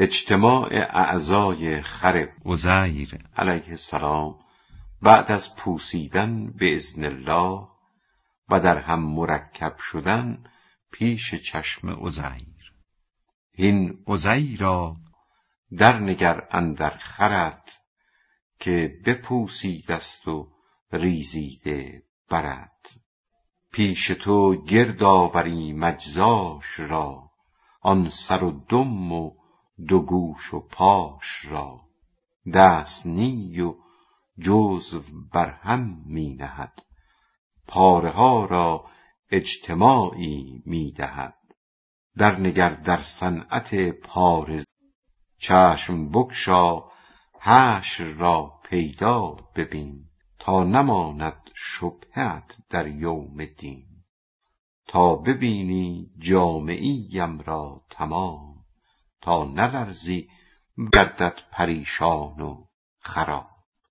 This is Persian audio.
اجتماع اعضای خر عزیر علیه السلام بعد از پوسیدن به اذن الله و در هم مرکب شدن پیش چشم عزیر. هین عزیرا در نگر اندر خرت، که بپوسیدست و ریزیده برت. پیش تو گرد آوریم اجزاش را، آن سر و دم و دو گوش و پاش را. دست نی و جزو بر هم می نهد، پاره ها را اجتماعی می دهد. در نگر در صنعت پاره، چشم بگشا حشر را پیدا ببین. تا نماند شبهت در یوم دین، تا ببینی جامعیم را تمام. تا نلرزی گردت پریشان و خراب.